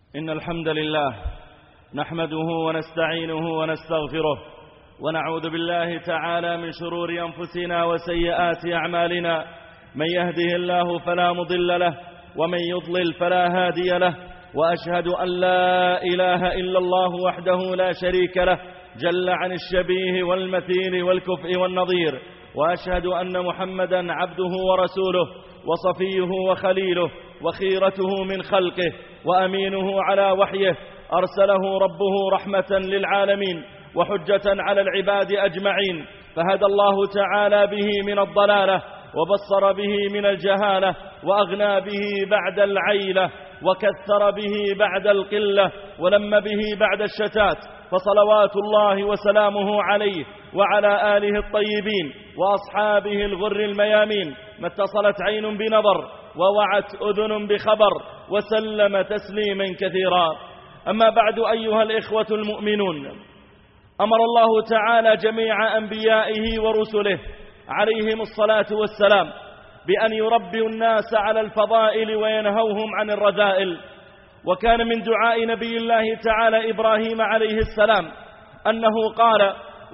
إن الحمد لله نحمده ونستعينه ونستغفره ونعوذ بالله تعالى من شرور أنفسنا وسيئات أعمالنا. من يهده الله فلا مضل له ومن يضلل فلا هادي له، وأشهد أن لا إله إلا الله وحده لا شريك له جل عن الشبيه والمثيل والكفء والنظير، وأشهد أن محمدا عبده ورسوله وصفيه وخليله وخيرته من خلقه وأمينه على وحيه، أرسله ربه رحمة للعالمين وحجة على العباد أجمعين، فهدى الله تعالى به من الضلالة وبصر به من الجهالة وأغنى به بعد العيلة وكثر به بعد القلة ولم به بعد الشتات، فصلوات الله وسلامه عليه وعلى آله الطيبين وأصحابه الغر الميامين، ما اتصلت عين بنظر ووعت أذن بخبر وسلم تسليما كثيرا. أما بعد أيها الإخوة المؤمنون، أمر الله تعالى جميع أنبيائه ورسله عليهم الصلاة والسلام بأن يربوا الناس على الفضائل وينهوهم عن الرذائل، وكان من دعاء نبي الله تعالى إبراهيم عليه السلام أنه قال: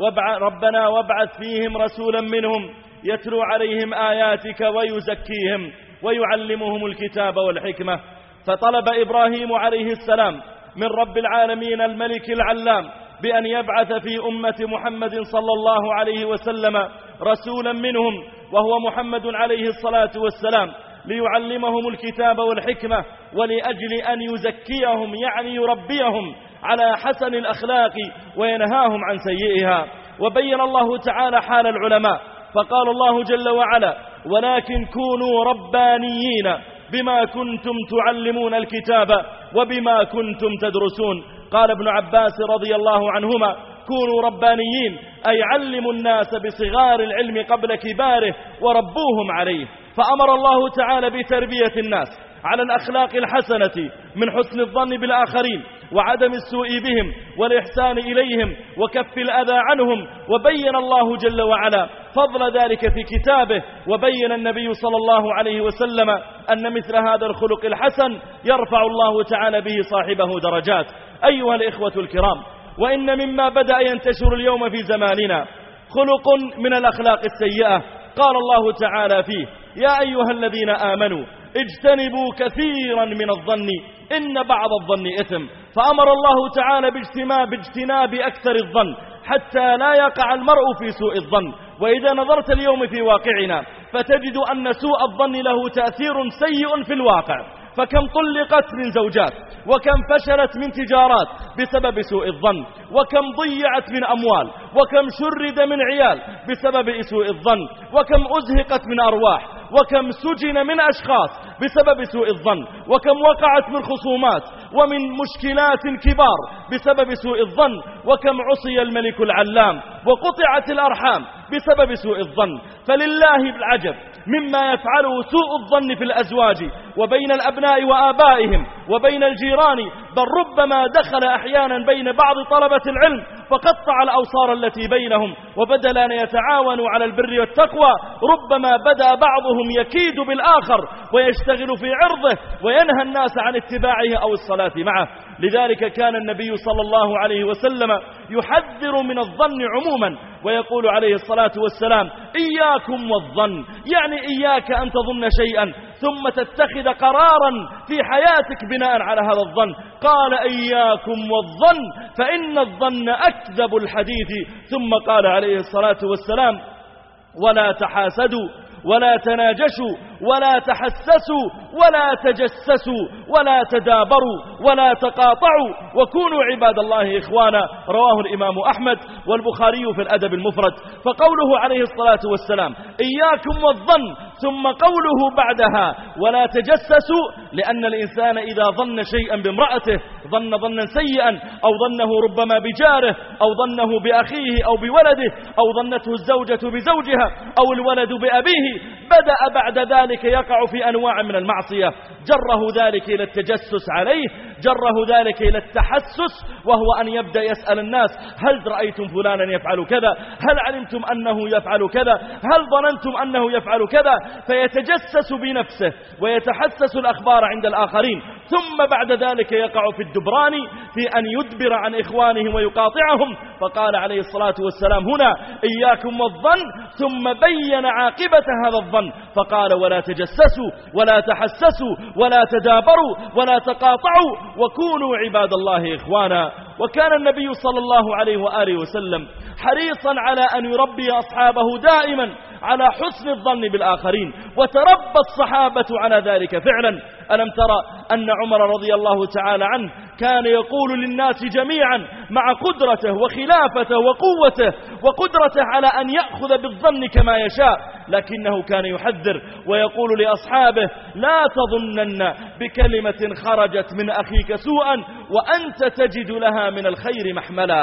ربنا وابعث فيهم رسولا منهم يتلو عليهم آياتك ويزكيهم ويعلمهم الكتاب والحكمة. فطلب إبراهيم عليه السلام من رب العالمين الملك العلام بأن يبعث في أمة محمد صلى الله عليه وسلم رسولا منهم، وهو محمد عليه الصلاة والسلام، ليعلمهم الكتاب والحكمة ولأجل أن يزكيهم، يعني يربيهم على حسن الأخلاق وينهاهم عن سيئها. وبين الله تعالى حال العلماء فقال الله جل وعلا: ولكن كونوا ربانيين بما كنتم تعلمون الكتاب وبما كنتم تدرسون. قال ابن عباس رضي الله عنهما: كونوا ربانيين أي علموا الناس بصغار العلم قبل كباره وربوهم عليه. فأمر الله تعالى بتربية الناس على الأخلاق الحسنة من حسن الظن بالآخرين وعدم السوء بهم والإحسان إليهم وكف الأذى عنهم. وبين الله جل وعلا فضل ذلك في كتابه، وبين النبي صلى الله عليه وسلم أن مثل هذا الخلق الحسن يرفع الله تعالى به صاحبه درجات. أيها الإخوة الكرام، وإن مما بدأ ينتشر اليوم في زماننا خلق من الأخلاق السيئة، قال الله تعالى فيه: يا أيها الذين آمنوا اجتنبوا كثيرا من الظن إن بعض الظن إثم. فأمر الله تعالى باجتناب أكثر الظن حتى لا يقع المرء في سوء الظن. وإذا نظرت اليوم في واقعنا فتجد أن سوء الظن له تأثير سيء في الواقع، فكم طلقت من زوجات، وكم فشلت من تجارات بسبب سوء الظن، وكم ضيعت من أموال، وكم شرد من عيال بسبب سوء الظن، وكم أزهقت من أرواح، وكم سجن من أشخاص بسبب سوء الظن، وكم وقعت من خصومات ومن مشكلات كبار بسبب سوء الظن، وكم عصي الملك العلام وقطعت الأرحام بسبب سوء الظن. فلله العجب مما يفعله سوء الظن في الأزواج وبين الأبناء وآبائهم وبين الجيران، بل ربما دخل أحيانا بين بعض طلبة العلم فقطع الأوصار التي بينهم، وبدل أن يتعاونوا على البر والتقوى ربما بدأ بعضهم يكيد بالآخر ويشتغل في عرضه وينهى الناس عن اتباعه أو الصلاة معه. لذلك كان النبي صلى الله عليه وسلم يحذر من الظن عموما، ويقول عليه الصلاة والسلام: إياكم والظن، يعني إياك أن تظن شيئا ثم تتخذ قرارا في حياتك بناء على هذا الظن. قال: إياكم والظن فإن الظن أكذب الحديث. ثم قال عليه الصلاة والسلام: ولا تحاسدوا ولا تناجشوا ولا تحسسوا ولا تجسسوا ولا تدابروا ولا تقاطعوا وكونوا عباد الله إخوانا. رواه الإمام أحمد والبخاري في الأدب المفرد. فقوله عليه الصلاة والسلام: إياكم والظن، ثم قوله بعدها: ولا تجسسوا، لأن الإنسان إذا ظن شيئا بامرأته ظن ظنا سيئا، أو ظنه ربما بجاره، أو ظنه بأخيه أو بولده، أو ظنته الزوجة بزوجها، أو الولد بأبيه، بدأ بعد ذلك يقع في أنواع من المعصية جره ذلك إلى التجسس عليه، جره ذلك إلى التحسس، وهو أن يبدأ يسأل الناس: هل رأيتم فلانا يفعل كذا؟ هل علمتم أنه يفعل كذا؟ هل ظننتم أنه يفعل كذا؟ فيتجسس بنفسه ويتحسس الأخبار عند الآخرين، ثم بعد ذلك يقع في الدبران في أن يدبر عن إخوانه ويقاطعهم. فقال عليه الصلاة والسلام هنا: إياكم والظن، ثم بين عاقبة هذا الظن فقال: ولا تجسسوا ولا تحسسوا ولا تدابروا ولا تقاطعوا وكونوا عباد الله إخوانا. وكان النبي صلى الله عليه وآله وسلم حريصا على أن يربي أصحابه دائما على حسن الظن بالآخرين، وتربى الصحابة على ذلك فعلا. ألم ترى أن عمر رضي الله تعالى عنه كان يقول للناس جميعا مع قدرته وخلافته وقوته وقدرته على أن يأخذ بالظن كما يشاء، لكنه كان يحذر ويقول لأصحابه: لا تظنن بكلمة خرجت من أخيك سوءا وأنت تجد لها من الخير محملا.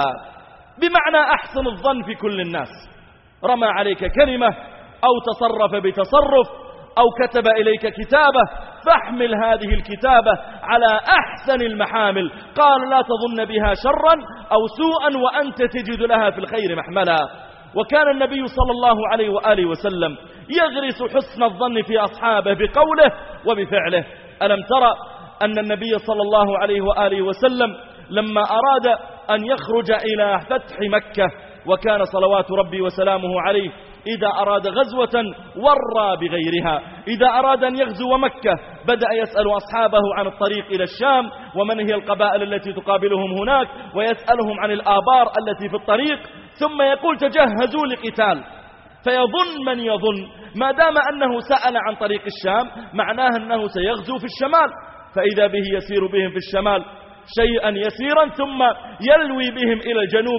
بمعنى أحسن الظن في كل الناس. رمى عليك كلمة أو تصرف بتصرف أو كتب إليك كتابة، فاحمل هذه الكتابة على أحسن المحامل. قال: لا تظن بها شرا أو سوءا وأنت تجد لها في الخير محملا. وكان النبي صلى الله عليه وآله وسلم يغرس حسن الظن في أصحابه بقوله وبفعله. ألم ترى أن النبي صلى الله عليه وآله وسلم لما أراد أن يخرج إلى فتح مكة، وكان صلوات ربي وسلامه عليه إذا أراد غزوة ورى بغيرها، إذا أراد أن يغزو مكة بدأ يسأل أصحابه عن الطريق إلى الشام ومن هي القبائل التي تقابلهم هناك، ويسألهم عن الآبار التي في الطريق، ثم يقول: تجهزوا لقتال. فيظن من يظن ما دام أنه سأل عن طريق الشام معناه أنه سيغزو في الشمال، فإذا به يسير بهم في الشمال شيئا يسيرا ثم يلوي بهم إلى الجنوب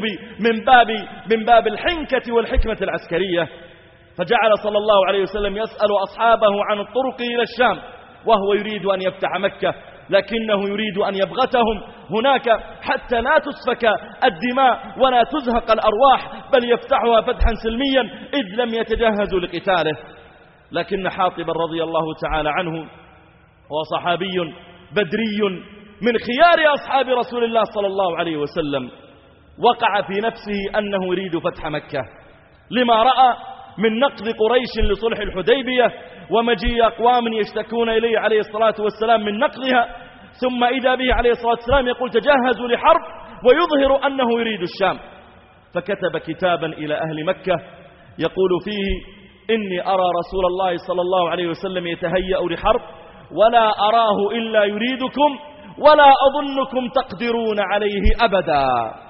من باب الحنكة والحكمة العسكرية. فجعل صلى الله عليه وسلم يسأل أصحابه عن الطرق إلى الشام، وهو يريد أن يفتح مكة، لكنه يريد أن يبغتهم هناك حتى لا تسفك الدماء ولا تزهق الأرواح، بل يفتحها فتحا سلميا إذ لم يتجهزوا لقتاله. لكن حاطبا رضي الله تعالى عنه وصحابي بدري من خيار أصحاب رسول الله صلى الله عليه وسلم وقع في نفسه أنه يريد فتح مكة، لما رأى من نقض قريش لصلح الحديبية ومجيء أقوام يشتكون إليه عليه الصلاة والسلام من نقضها، ثم إذا به عليه الصلاة والسلام يقول: تجهزوا لحرب، ويظهر أنه يريد الشام. فكتب كتابا إلى أهل مكة يقول فيه: إني أرى رسول الله صلى الله عليه وسلم يتهيأ لحرب، ولا أراه إلا يريدكم، ولا أظنكم تقدرون عليه أبدا.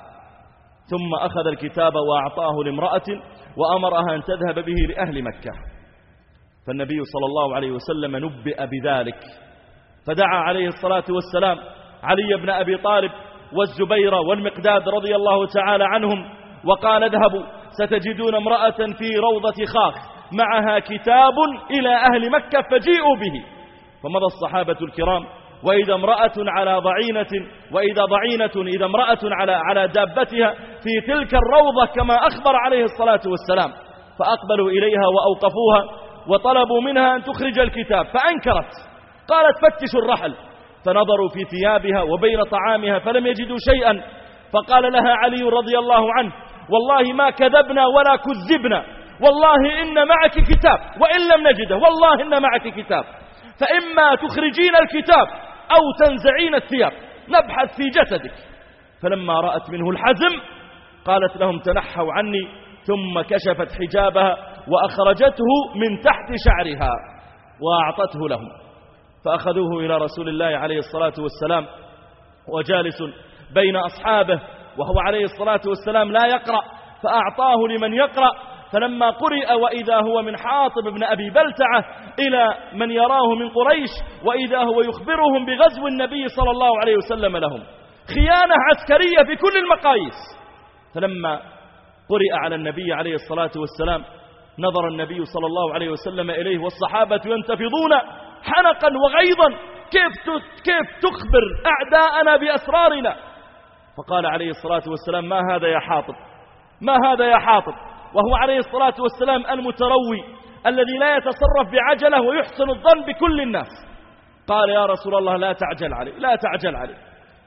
ثم أخذ الكتاب وأعطاه لامرأة وأمرها أن تذهب به لأهل مكة. فالنبي صلى الله عليه وسلم نبئ بذلك، فدعا عليه الصلاة والسلام علي بن أبي طالب والزبير والمقداد رضي الله تعالى عنهم وقال: اذهبوا ستجدون امرأة في روضة خاخ معها كتاب إلى أهل مكة فجيئوا به. فمضى الصحابة الكرام، وإذا امرأة على ضعينة، إذا امرأة على دابتها في تلك الروضة كما أخبر عليه الصلاة والسلام، فأقبلوا إليها وأوقفوها وطلبوا منها أن تخرج الكتاب، فأنكرت، قالت: فتشوا الرحل. فنظروا في ثيابها وبين طعامها فلم يجدوا شيئا، فقال لها علي رضي الله عنه: والله ما كذبنا ولا كذبنا، والله إن معك كتاب، وإن لم نجده والله إن معك كتاب، فإما تخرجين الكتاب أو تنزعين الثياب نبحث في جسدك. فلما رأت منه الحزم قالت لهم: تنحوا عني، ثم كشفت حجابها وأخرجته من تحت شعرها وأعطته لهم. فأخذوه إلى رسول الله عليه الصلاة والسلام وجالس بين أصحابه وهو عليه الصلاة والسلام لا يقرأ، فأعطاه لمن يقرأ. فلما قرئ وإذا هو من حاطب بن أبي بلتعة إلى من يراه من قريش، وإذا هو يخبرهم بغزو النبي صلى الله عليه وسلم لهم، خيانة عسكرية بكل المقاييس. فلما قرئ على النبي عليه الصلاة والسلام نظر النبي صلى الله عليه وسلم إليه والصحابة ينتفضون حنقا وغيظا: كيف تخبر أعداءنا بأسرارنا؟ فقال عليه الصلاة والسلام: ما هذا يا حاطب، ما هذا يا حاطب؟ وهو عليه الصلاة والسلام المتروي الذي لا يتصرف بعجلة ويحسن الظن بكل الناس. قال: يا رسول الله لا تعجل عليه، لا تعجل عليه،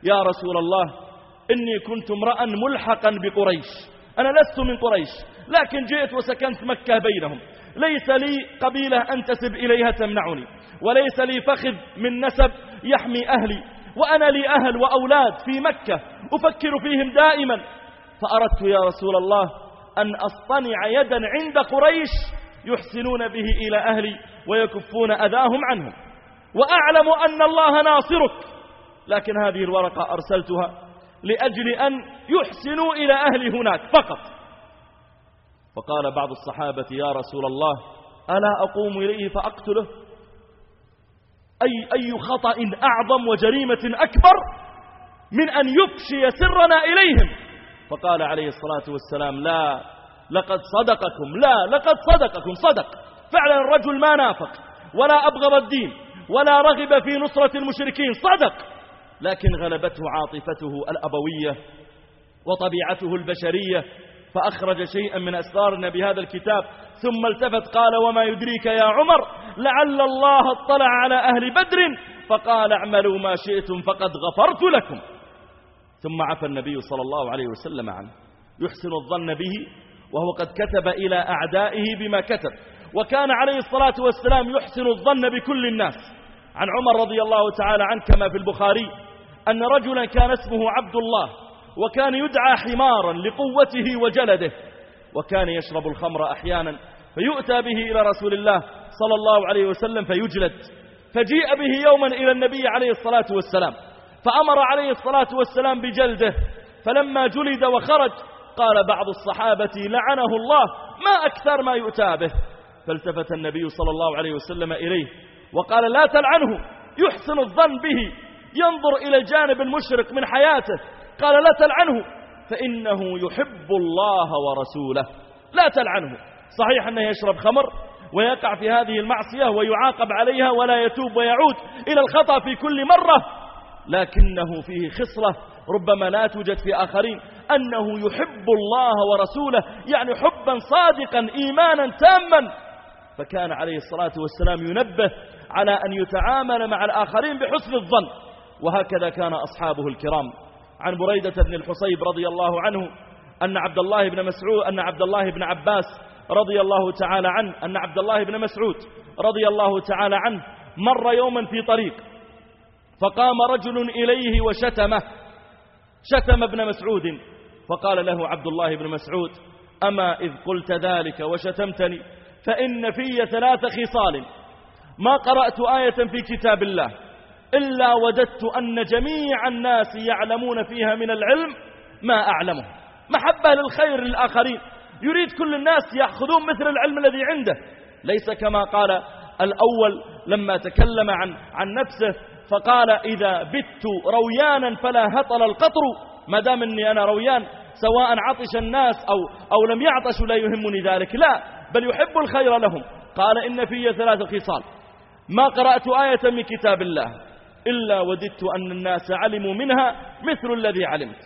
يا رسول الله إني كنت امرأ ملحقا بقريش، أنا لست من قريش لكن جئت وسكنت مكة بينهم، ليس لي قبيلة أنتسب إليها تمنعني، وليس لي فخذ من نسب يحمي أهلي، وأنا لي أهل وأولاد في مكة أفكر فيهم دائما، فأردت يا رسول الله أن أصطنع يدا عند قريش يحسنون به إلى أهلي ويكفون أذاهم عنهم، وأعلم أن الله ناصرك، لكن هذه الورقة أرسلتها لأجل أن يحسنوا إلى أهلي هناك فقط. فقال بعض الصحابة يا رسول الله ألا أقوم إليه فأقتله؟ أي خطأ أعظم وجريمة أكبر من أن يفشي سرنا إليهم؟ فقال عليه الصلاة والسلام لا، لقد صدقكم، صدق فعلا، الرجل ما نافق ولا أبغض الدين ولا رغب في نصرة المشركين، صدق، لكن غلبته عاطفته الأبوية وطبيعته البشرية، فأخرج شيئا من أسرارنا بهذا الكتاب، ثم التفت قال وما يدريك يا عمر لعل الله اطلع على أهل بدر فقال اعملوا ما شئتم فقد غفرت لكم. ثم عفى النبي صلى الله عليه وسلم عنه، يحسن الظن به وهو قد كتب إلى أعدائه بما كتب، وكان عليه الصلاة والسلام يحسن الظن بكل الناس. عن عمر رضي الله تعالى عنه كما في البخاري أن رجلا كان اسمه عبد الله، وكان يدعى حمارا لقوته وجلده، وكان يشرب الخمر أحيانا، فيؤتى به إلى رسول الله صلى الله عليه وسلم فيجلد، فجيء به يوما إلى النبي عليه الصلاة والسلام فأمر عليه الصلاة والسلام بجلده، فلما جلد وخرج قال بعض الصحابة لعنه الله ما أكثر ما يؤتى به، فالتفت النبي صلى الله عليه وسلم إليه وقال لا تلعنه، يحسن الظن به، ينظر إلى الجانب المشرق من حياته، قال لا تلعنه فإنه يحب الله ورسوله، لا تلعنه. صحيح أنه يشرب خمر ويقع في هذه المعصية ويعاقب عليها ولا يتوب ويعود إلى الخطأ في كل مرة، لكنه فيه خصلة ربما لا توجد في آخرين، أنه يحب الله ورسوله، يعني حبا صادقا إيمانا تاما. فكان عليه الصلاة والسلام ينبه على أن يتعامل مع الآخرين بحسن الظن، وهكذا كان أصحابه الكرام. عن بريدة بن الحصيب رضي الله عنه أن عبد الله بن عباس رضي الله تعالى عنه أن عبد الله بن مسعود رضي الله تعالى عنه مر يوما في طريق، فقام رجل إليه وشتمه، شتم ابن مسعود، فقال له عبد الله بن مسعود أما إذ قلت ذلك وشتمتني فإن في 3 خصال ما قرأت آية في كتاب الله إلا وددت أن جميع الناس يعلمون فيها من العلم ما أعلمه، محبة للخير للآخرين، يريد كل الناس يأخذون مثل العلم الذي عنده، ليس كما قال الأول لما تكلم عن نفسه فقال إذا بت رويانا فلا هطل القطر، ما دام أني أنا رويان سواء عطش الناس أو لم يعطشوا لا يهمني ذلك، لا بل يحب الخير لهم. قال إن في 3 خصال ما قرأت آية من كتاب الله إلا وددت أن الناس علموا منها مثل الذي علمت،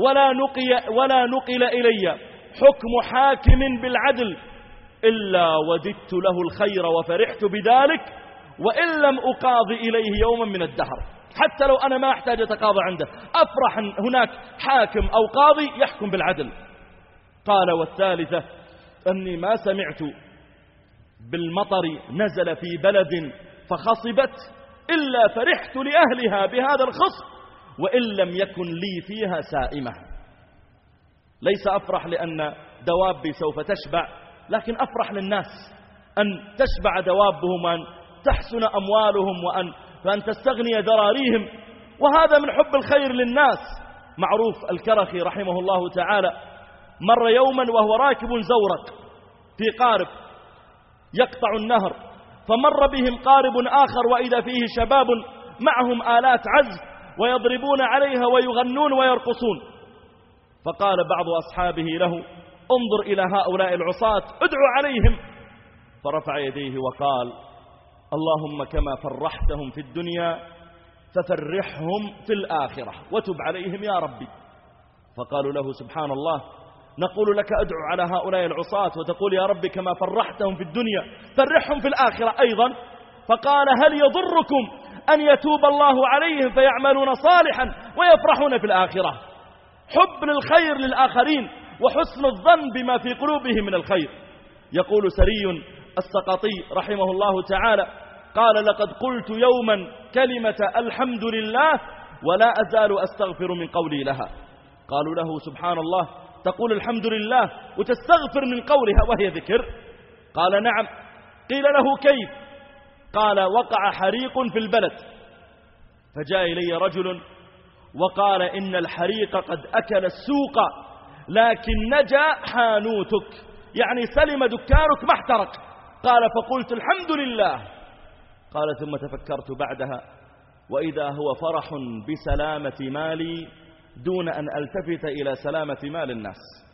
ولا نقل إلي حكم حاكم بالعدل إلا وددت له الخير وفرحت بذلك، وإن لم أقاضي إليه يوما من الدهر، حتى لو أنا ما أحتاج أتقاضى عنده أفرح هناك حاكم أو قاضي يحكم بالعدل. قال والثالثة أني ما سمعت بالمطر نزل في بلد فخصبت إلا فرحت لأهلها بهذا الخصب وإن لم يكن لي فيها سائمة. ليس أفرح لأن دوابي سوف تشبع، لكن أفرح للناس أن تشبع دوابهم وأن تحسن أموالهم وأن تستغني ذراريهم، وهذا من حب الخير للناس. معروف الكرخي رحمه الله تعالى مر يوما وهو راكب زورق في قارب يقطع النهر، فمر بهم قارب آخر وإذا فيه شباب معهم آلات عزف ويضربون عليها ويغنون ويرقصون، فقال بعض أصحابه له انظر إلى هؤلاء العصاة ادعو عليهم، فرفع يديه وقال اللهم كما فرحتهم في الدنيا ففرحهم في الآخرة وتب عليهم يا ربي. فقالوا له سبحان الله، نقول لك ادعو على هؤلاء العصاة وتقول يا رب كما فرحتهم في الدنيا فرحهم في الآخرة أيضا. فقال هل يضركم أن يتوب الله عليهم فيعملون صالحا ويفرحون في الآخرة. حب للخير للآخرين وحسن الظن بما في قلوبهم من الخير. يقول سري السقطي رحمه الله تعالى قال: لقد قلت يوما كلمة الحمد لله ولا أزال أستغفر من قولي لها. قالوا له: سبحان الله، تقول الحمد لله وتستغفر من قولها وهي ذكر؟ قال: نعم. قيل له: كيف؟ قال: وقع حريق في البلد، فجاء إلي رجل وقال: إن الحريق قد أكل السوق لكن نجا حانوتك، يعني سلم دكانك ما احترق. قال: فقلت الحمد لله. قال: ثم تفكرت بعدها وإذا هو فرح بسلامة مالي دون أن ألتفت إلى سلامة مال الناس.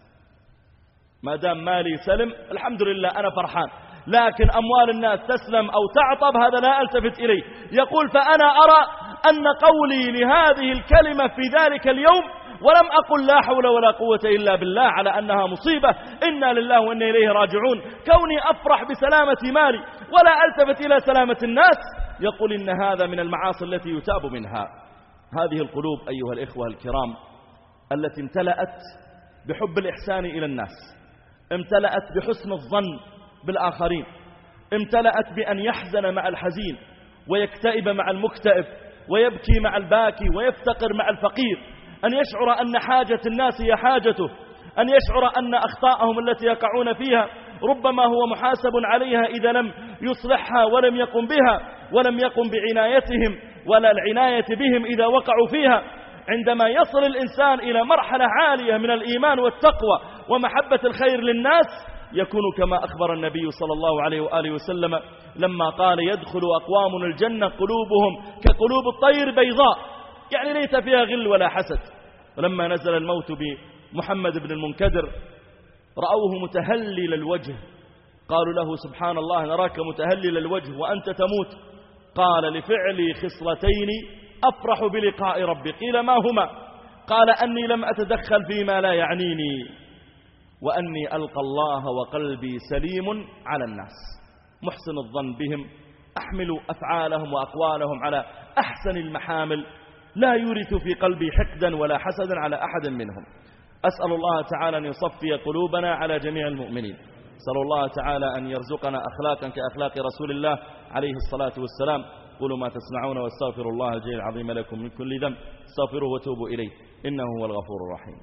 ما دام مالي سلم الحمد لله أنا فرحان، لكن أموال الناس تسلم أو تعطب هذا لا ألتفت إليه. يقول: فأنا أرى أن قولي لهذه الكلمة في ذلك اليوم ولم أقل لا حول ولا قوة إلا بالله على أنها مصيبة إنا لله وإنا إليه راجعون، كوني أفرح بسلامة مالي ولا ألتفت إلى سلامة الناس، يقول إن هذا من المعاصي التي يتاب منها. هذه القلوب أيها الإخوة الكرام التي امتلأت بحب الإحسان إلى الناس، امتلأت بحسن الظن بالآخرين، امتلأت بأن يحزن مع الحزين ويكتئب مع المكتئب ويبكي مع الباكي ويفتقر مع الفقير، أن يشعر أن حاجة الناس هي حاجته، أن يشعر أن أخطاءهم التي يقعون فيها ربما هو محاسب عليها إذا لم يصلحها ولم يقم بها ولم يقم بعنايتهم ولا العناية بهم إذا وقعوا فيها. عندما يصل الإنسان إلى مرحلة عالية من الإيمان والتقوى ومحبة الخير للناس يكون كما أخبر النبي صلى الله عليه وآله وسلم لما قال: يدخل أقوام الجنة قلوبهم كقلوب الطير بيضاء، يعني ليس فيها غل ولا حسد. ولما نزل الموت بمحمد بن المنكدر رأوه متهلل الوجه، قالوا له: سبحان الله، نراك متهلل الوجه وأنت تموت. قال: لفعلي خصلتين أفرح بلقاء ربي. قيل: ما هما؟ قال: أني لم أتدخل فيما لا يعنيني، وأني ألقى الله وقلبي سليم على الناس. محسن الظن بهم، أحمل أفعالهم وأقوالهم على أحسن المحامل، لا يورث في قلبي حقدا ولا حسدا على أحد منهم. أسأل الله تعالى أن يصفي قلوبنا على جميع المؤمنين. أسأل الله تعالى أن يرزقنا أخلاقا كأخلاق رسول الله عليه الصلاة والسلام. قولوا ما تسمعون واستغفروا الله الجليل العظيم لكم من كل ذنب، استغفروه وتوبوا إليه إنه هو الغفور الرحيم.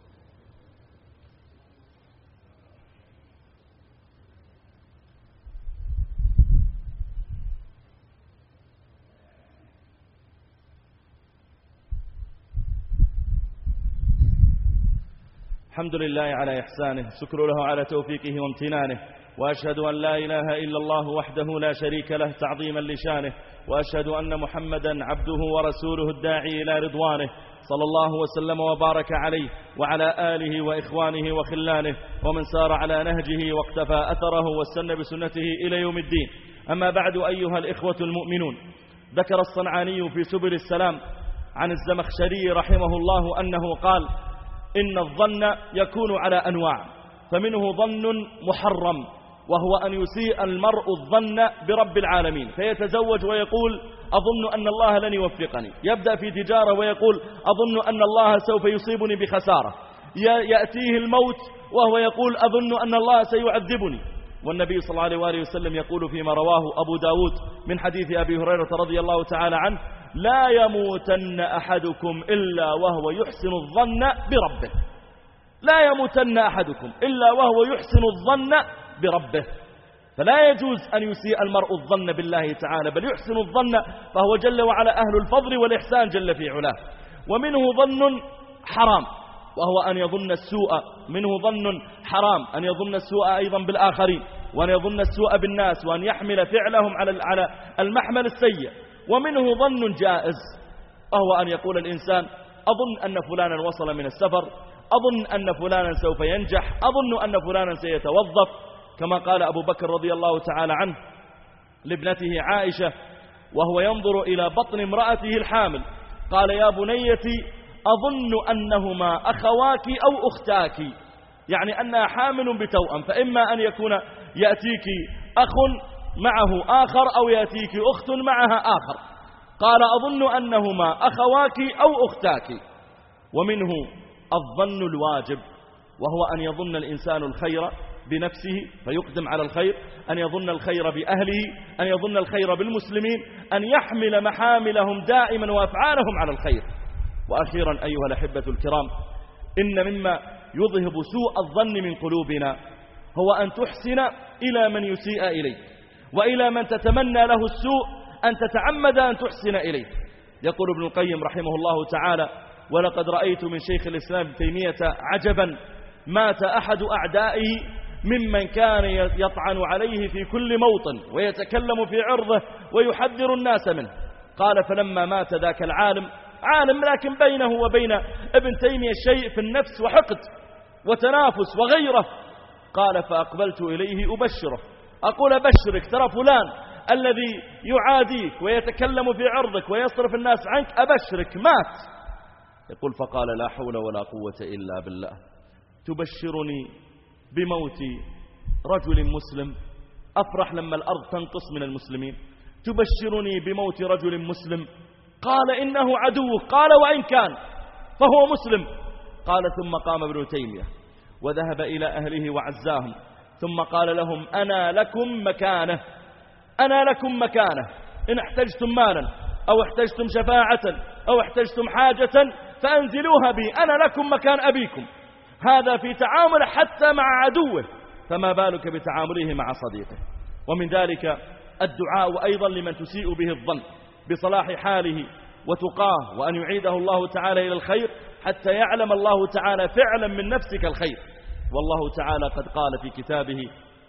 الحمد لله على إحسانه، شكر له على توفيقه وامتنانه، وأشهد أن لا إله إلا الله وحده لا شريك له تعظيما لشانه، وأشهد أن محمدا عبده ورسوله الداعي إلى رضوانه، صلى الله وسلم وبارك عليه وعلى آله وإخوانه وخلانه ومن سار على نهجه واقتفى أثره واستنى بسنته إلى يوم الدين. أما بعد أيها الإخوة المؤمنون، ذكر الصنعاني في سبل السلام عن الزمخشري رحمه الله أنه قال: إن الظن يكون على أنواع، فمنه ظن محرم وهو أن يسيء المرء الظن برب العالمين، فيتزوج ويقول: أظن أن الله لن يوفقني، يبدأ في تجارة ويقول: أظن أن الله سوف يصيبني بخسارة، يأتيه الموت وهو يقول: أظن أن الله سيعذبني. والنبي صلى الله عليه وآله وسلم يقول فيما رواه أبو داود من حديث أبي هريرة رضي الله تعالى عنه: لا يموتن أحدكم إلا وهو يحسن الظن بربه. لا يموتن أحدكم إلا وهو يحسن الظن بربه. فلا يجوز أن يسيء المرء الظن بالله تعالى، بل يحسن الظن، فهو جل وعلا أهل الفضل والإحسان جل في علاه. ومنه ظن حرام وهو أن يظن السوء، منه ظن حرام أن يظن السوء أيضا بالآخرين، وأن يظن السوء بالناس، وأن يحمل فعلهم على المحمل السيء. ومنه ظن جائز وهو أن يقول الإنسان: أظن أن فلانا وصل من السفر، أظن أن فلانا سوف ينجح، أظن أن فلانا سيتوظف، كما قال أبو بكر رضي الله تعالى عنه لابنته عائشة وهو ينظر إلى بطن امرأته الحامل، قال: يا بنيتي أظن أنهما أخواك أو أختاك، يعني أنها حامل بتوأم، فإما أن يكون يأتيك أخ معه آخر أو يأتيك أخت معها آخر. قال أظن أنهما أخواك أو أختاك. ومنه الظن الواجب، وهو أن يظن الإنسان الخير بنفسه فيقدم على الخير، أن يظن الخير بأهله، أن يظن الخير بالمسلمين، أن يحمل محاملهم دائما وأفعالهم على الخير. وأخيرا أيها الأحبة الكرام، إن مما يذهب سوء الظن من قلوبنا هو أن تحسن إلى من يسيء إليك، وإلى من تتمنى له السوء أن تتعمد أن تحسن إليه. يقول ابن القيم رحمه الله تعالى: ولقد رأيت من شيخ الإسلام ابن تيمية عجبا، مات أحد أعدائه ممن كان يطعن عليه في كل موطن ويتكلم في عرضه ويحذر الناس منه. قال: فلما مات ذاك العالم، عالم لكن بينه وبين ابن تيمية شيء في النفس وحقد وتنافس وغيره، قال: فأقبلت إليه أبشره، أقول: أبشرك، ترى فلان الذي يعاديك ويتكلم في عرضك ويصرف الناس عنك أبشرك مات. يقول: فقال: لا حول ولا قوة إلا بالله، تبشرني بموت رجل مسلم؟ أفرح لما الأرض تنقص من المسلمين. تبشرني بموت رجل مسلم؟ قال: إنه عدوك. قال: وإن كان فهو مسلم. قال: ثم قام ابن تيمية وذهب إلى أهله وعزاهم، ثم قال لهم: أنا لكم مكانه، أنا لكم مكانه، إن احتجتم مالا أو احتجتم شفاعة أو احتجتم حاجة فأنزلوها بي، أنا لكم مكان أبيكم. هذا في تعامل حتى مع عدوه، فما بالك بتعامله مع صديقه. ومن ذلك الدعاء أيضا لمن تسيء به الظن بصلاح حاله وتقاه، وأن يعيده الله تعالى إلى الخير حتى يعلم الله تعالى فعلا من نفسك الخير. والله تعالى قد قال في كتابه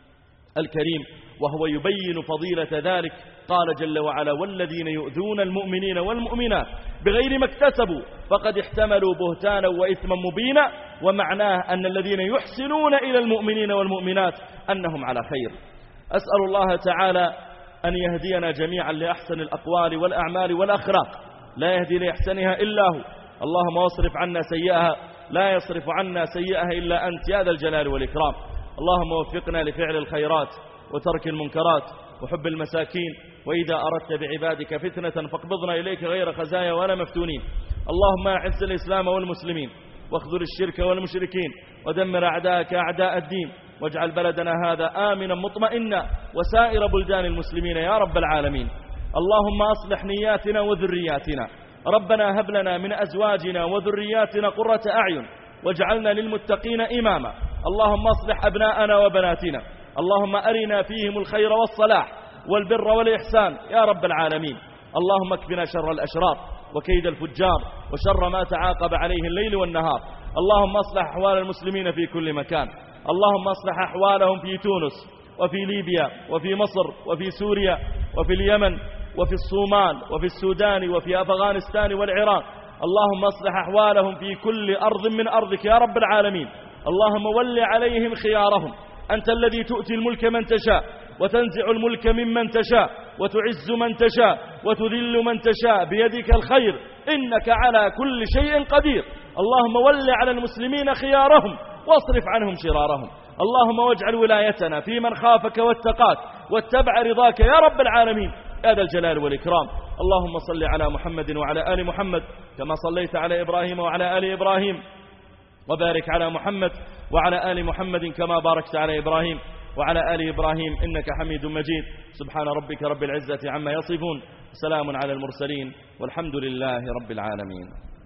الكريم وهو يبين فضيلة ذلك، قال جل وعلا: والذين يؤذون المؤمنين والمؤمنات بغير ما اكتسبوا فقد احتملوا بهتانا وإثما مبينا. ومعناه أن الذين يحسنون إلى المؤمنين والمؤمنات أنهم على خير. أسأل الله تعالى أن يهدينا جميعا لأحسن الأقوال والأعمال والأخلاق، لا يهدي لأحسنها إلا هو. اللهم واصرف عنا سيئها، لا يصرف عنا سيئها إلا أنت يا ذا الجلال والإكرام. اللهم وفقنا لفعل الخيرات وترك المنكرات وحب المساكين، وإذا أردت بعبادك فتنة فاقبضنا إليك غير خزايا ولا مفتونين. اللهم أعز الإسلام والمسلمين واخذل الشرك والمشركين ودمر أعداءك أعداء الدين، واجعل بلدنا هذا آمنا مطمئنا وسائر بلدان المسلمين يا رب العالمين. اللهم أصلح نياتنا وذرياتنا، ربنا هب لنا من أزواجنا وذرياتنا قرة أعين واجعلنا للمتقين إماما. اللهم أصلح أبناءنا وبناتنا، اللهم أرنا فيهم الخير والصلاح والبر والإحسان يا رب العالمين. اللهم اكفنا شر الأشرار وكيد الفجار وشر ما تعاقب عليه الليل والنهار. اللهم اصلح أحوال المسلمين في كل مكان، اللهم اصلح أحوالهم في تونس وفي ليبيا وفي مصر وفي سوريا وفي اليمن وفي الصومال وفي السودان وفي أفغانستان والعراق. اللهم اصلح أحوالهم في كل أرض من أرضك يا رب العالمين. اللهم ول عليهم خيارهم، أنت الذي تؤتي الملك من تشاء وتنزع الملك ممن تشاء وتعز من تشاء وتذل من تشاء، بيدك الخير إنك على كل شيء قدير. اللهم ول على المسلمين خيارهم واصرف عنهم شرارهم. اللهم واجعل ولايتنا في من خافك واتقاك واتبع رضاك يا رب العالمين يا ذا الجلال والإكرام. اللهم صل على محمد وعلى آل محمد كما صليت على إبراهيم وعلى آل إبراهيم، وبارك على محمد وعلى آل محمد كما باركت على إبراهيم وعلى آل إبراهيم إنك حميد مجيد. سبحان ربك رب العزة عما يصفون، سلام على المرسلين والحمد لله رب العالمين.